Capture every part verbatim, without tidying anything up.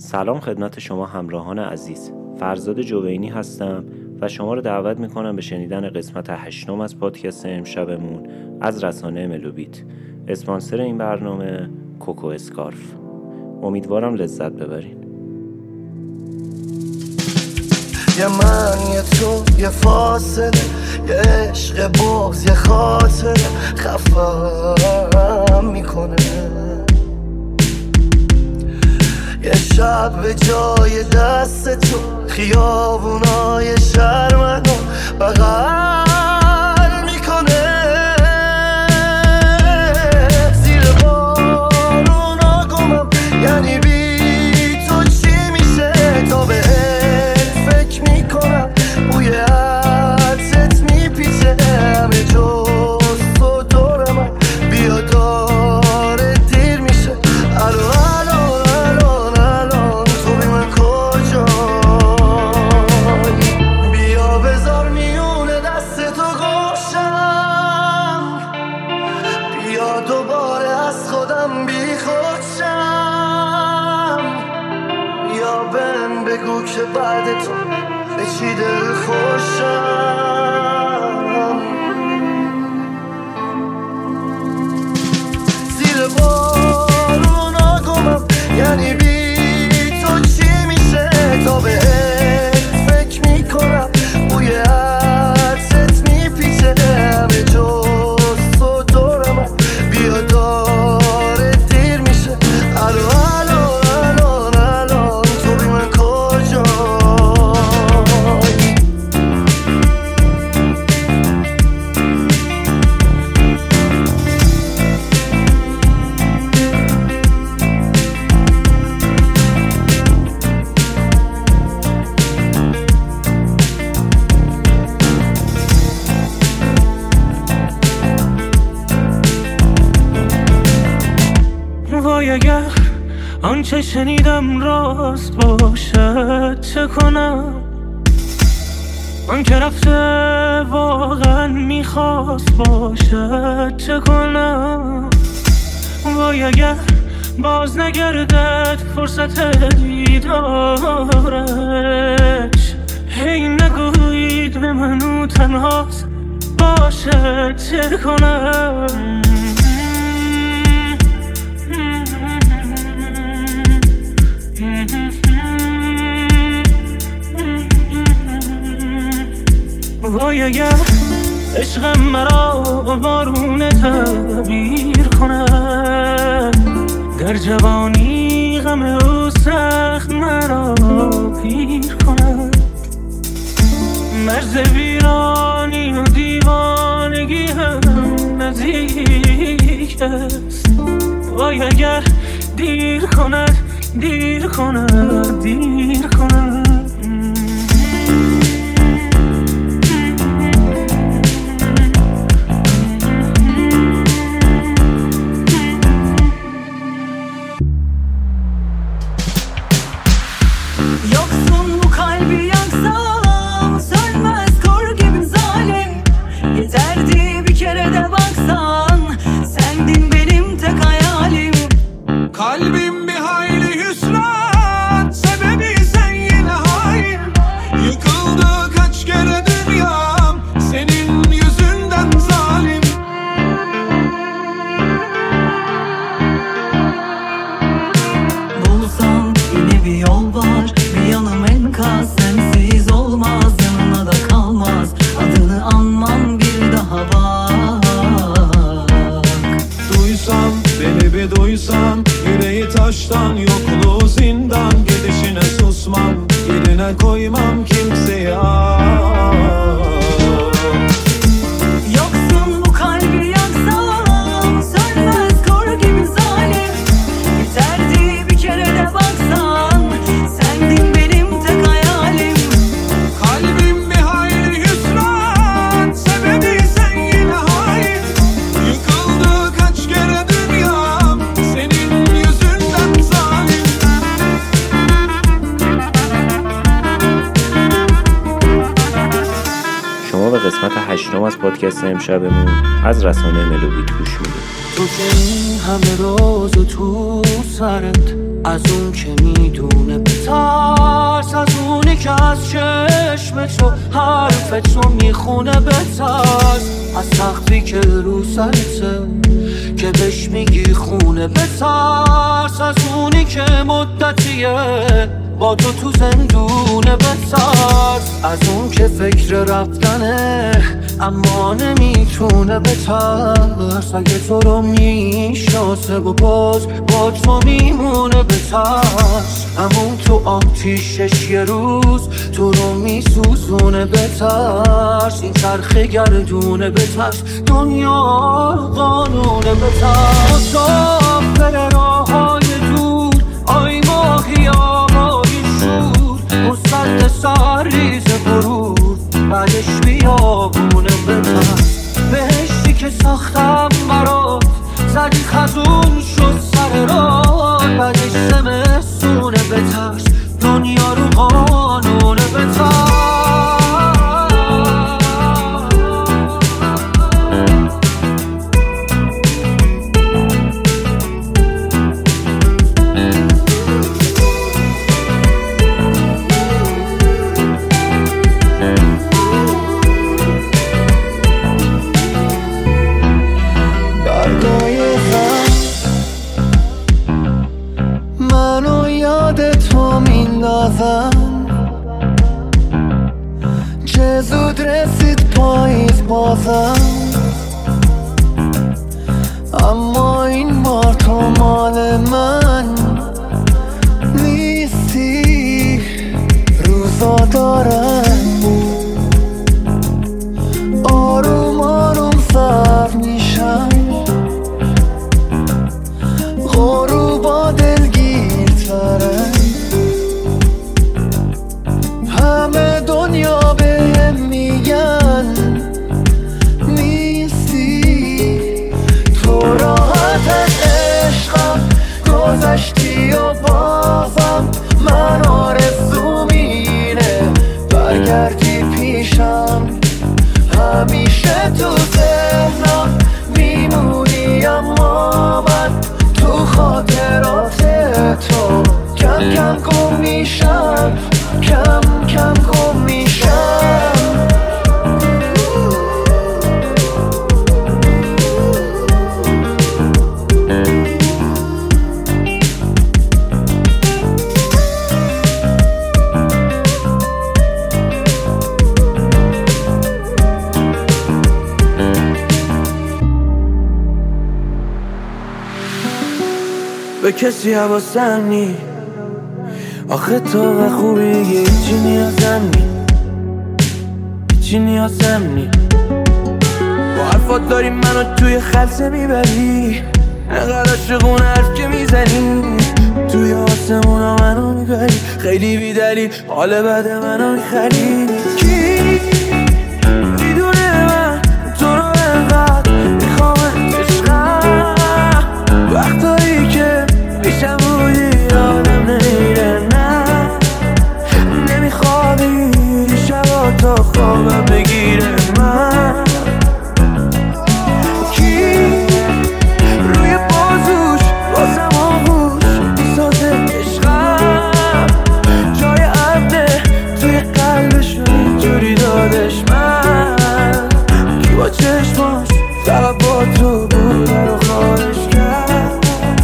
سلام خدمت شما همراهان عزیز. فرزاد جوینی هستم و شما رو دعوت میکنم به شنیدن قسمت هشتم از پادکست امشبمون از رسانه ملوبیت. اسپانسر این برنامه کوکو اسکارف. امیدوارم لذت ببرین. یه من یه تو یه فاصله، یه عشق بغض یه خاطر خفم میکنه. یه شب به جای دست تو خیابونای شهر منو بغل میکنه. زیر بارونا گمم، یعنی بی تو چی میشه؟ تا بهت فکر میکنم، بوی عطرت میپیچه همه جز تو دور من. بیا داره دیر میشه، الو که بعد تو به چی دل خوشم. زیر بارونا گمم، یعنی بی تو چی میشه؟ تا بهت فکر میکنم، بوی عطرت میپیچه همه جز تو دور من. بیا داره دیر میشه، الو اگر آنچه شنیدم راست باشد چه کنم؟ آن که رفته واقعا میخواست باشد چه کنم؟ وای اگر باز نگردد فرصت دیدارش، هی نگویید به منو تنهاست باشد چه کنم؟ وای اگر عشقم مرا بارون تعبیر کند، در جوانی غم او سخت مرا پیر کند. مرز ویرانی و دیوانگی هم نزدیک است. وای اگر دیر کند دیر کند دیر کند. Yoksun bu kalbi yaksam, sönmez kor gibi zalim. Yeterdi bir kere de baksan, sendin benim tek hayalim. Kalbim bir hayli hüsran, sebebi sen yine hain. Yıkıldı kaç kere dünyam, senin yüzünden zalim. Bulsam yine bir yol var, bir yanım enkaz, sensiz olmaz, yanına da kalmaz. Adını anmam bir daha bak. Duysam, beni bir duysan, yüreği taştan, yokluğu zindan. Gidişine susmam, yerine koymam kimseyi ah. Yoksun bu kalbi yaksam, sönmez kor gibi zalim. Yeterdi bir kere de baksan, sendin benim tek hayalim. Kalbim bir hayli hüsran, sebebi sen yine hain. Yıkıldı kaç kere dünyam, senin yüzünden zalim. پادکست امشبمون از رسانه ملوبیت گوش میدیم. تو که این همه راز و تو سرت، از اون که میدونه بترس، از اونی که از چشم تو حرف تو میخونه بترس، از سختی که رو سرته که بهش میگی خونه بترس، از اونی که مدتیه با تو تو زندونه بترس، از اون که فکر رفتنه اما نمیتونه بترس، اگه تو رو میشناسه و باز با تو میمونه بترس، همون تو آتیشش یه روز تو رو میسوزونه بترس، این چرخه گردونه بترس، دنیا رو قانونه بترس، مسافر راه های دور آی ماهی آبای شور، مستد سر ریز برور بعدش بیابونه بترس، بهشتی که ساختم برات زدی خزون شد سر راه، بعدش زمستونه بترس، دنیا رو قانونه بترس. چه زود رسید پاییز بازم، اما این بار تو مال من نیستی، روزا دارم آروم آروم سر میشن، غروبا دلگیرترن، همه دنیا بهم میگن نیستی، تو راحت از عشقم گذشتی و بازم من آرزوم اینه برگردی پیشم، همیشه تو ذهنم میمونی، اما من تو خاطرات تو کم کم گم میشم، کم کم گم میشم. به کسی حواسم نی، آخه تو و خوبی هیچی نیازم نی، هیچی نیازم نی، با حرفات داری منو توی خلصه میبری، انقدر عاشقون حرف که میزنی، توی آسمونا منو میبری، خیلی بیدلی حال بد منو میخری، کی میدونه من تو رو انقدر میخوام عشقم، وقتایی که پیشم بودی آدم نمیره، نه نمیخوابی شبا تا خوابم بگیره، من کی روی بازوش بازم آغوش میسازه عشقم، جای عبده توی قلبشون اینجوری دادش، من کی با چشماش فقط با تو بود رو خواهش کرد.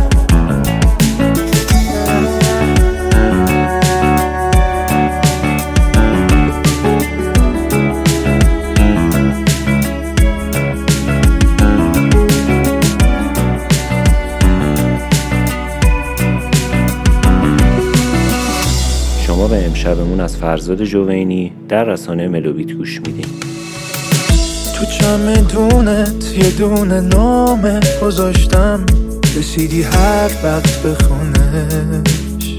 شما به امشبمون از فرزاد جوینی در رسانه ملوبیت گوش میدین. تو چمدونت یه دونه نامه گذاشتم، رسیدی هر وقت بخونش،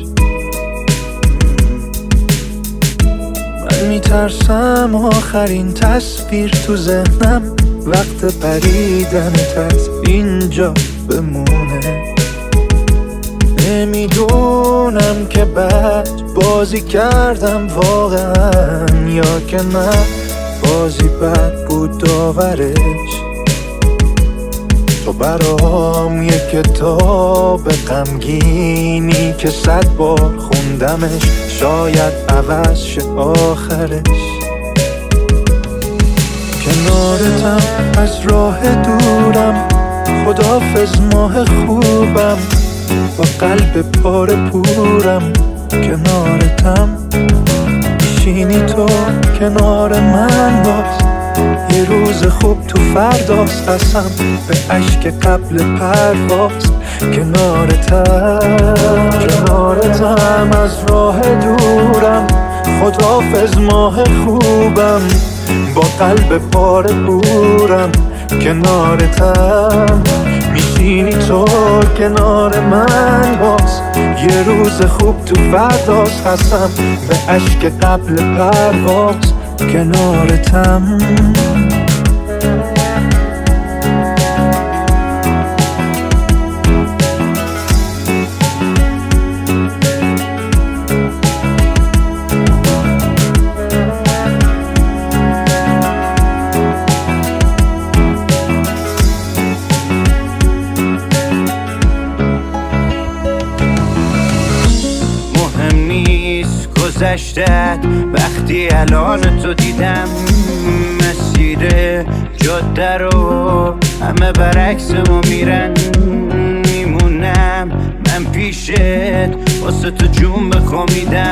من میترسم آخرین تصویر تو ذهنم وقت پریدنت از اینجا بمونه، نمیدونم که بعد بازی کردم واقعا یا که نه، بازی بد بود داورش. تو برام یه کتاب غمگینی که صد بار خوندمش، شاید عوض شه آخرش. کنارتم از راه دورم، خدافظ ماه خوبم، با قلب پاره پورم. کنارتم میشینی تو کنار من، باز یه روز خوب تو فرداست. قسم به عشق قبل پرواز. کنارتم کنارتم از راه دورم، خدافظ ماه خوبم، با قلب پاره پورم. کنارتم میشینی تو کنار من، باز یه روز خوب تو فرداست. قسم به عشق قبل پرواز. کنارتم گذشتت وقتی الان تو دیدم، مسیر جاده رو همه برعکس ما میرن. میمونم من پیشت واسه تو جون بخومیدم.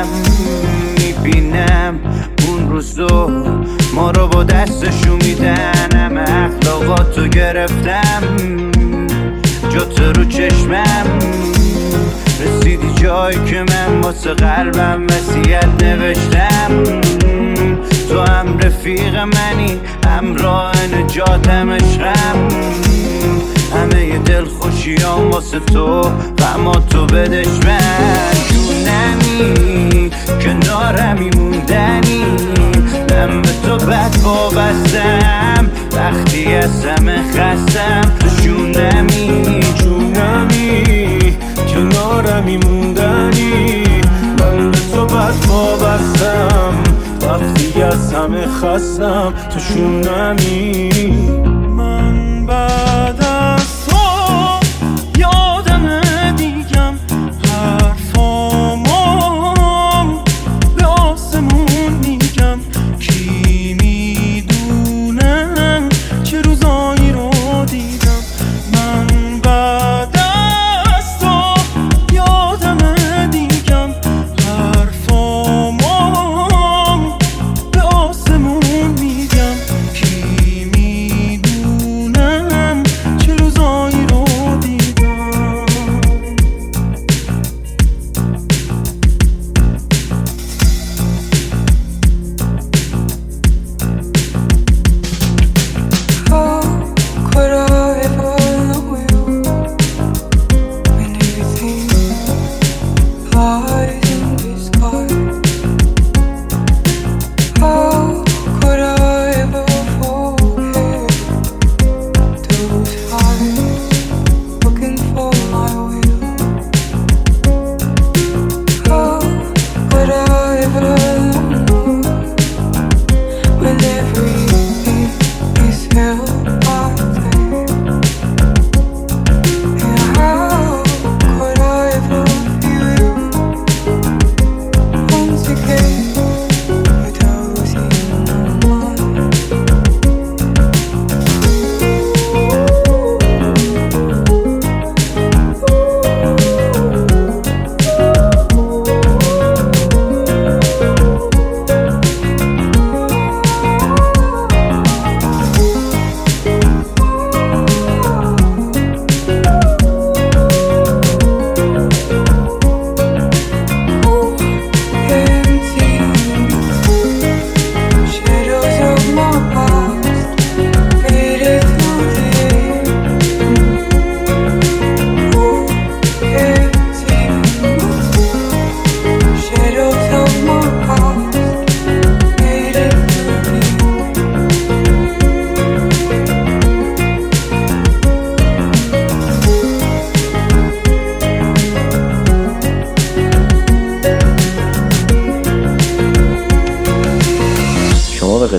میبینم اون روزو ما رو با دستشو میدن، همه اخلاقاتو گرفتم جات رو چشمم. رسیدی جایی که من واسه قلبم وصیت نوشتم. تو هم رفیق منی، همراه نجاتم، عشقم. همه ی دل خوشیام واسه تو، غماتو بدش من. جونمی کنارمی موندنی، من به تو بد وابستم وقتی از همه خستم. تو جونمی جونمی کنارمی موندنی، من به تو بد وابستم وقتی از همه خستم. تو شونمی من بعد از تو یادم دیگم، حرفامو به آسمون میگم. کی میدونه چه روزایی رو دیدم. من بعد از تو یادم دیگم، حرفامو به آسمون میگم. کی میدونه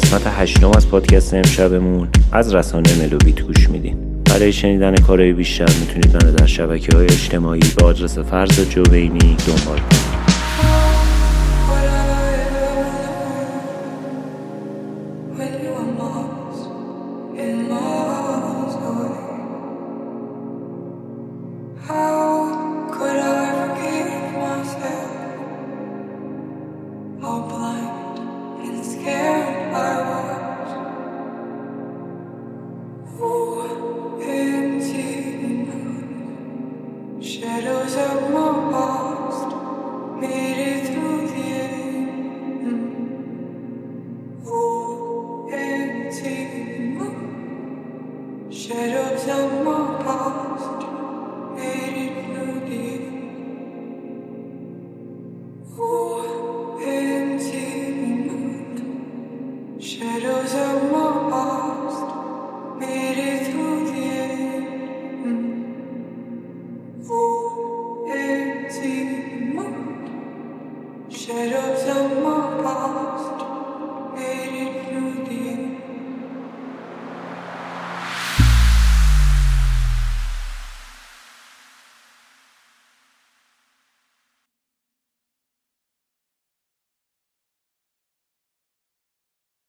قسمت هشتم از پادکست امشبمون از رسانه ملوبیت گوش میدین. برای شنیدن کارهای بیشتر میتونید منو در شبکه‌های اجتماعی به آدرس فرزاد جوینی دنبال کنید. Shadows of my past made it through the end. Ooh, empty. Shadows of my past made it through the end. Ooh, empty. Shadows of my past made it through the end. Shadows of my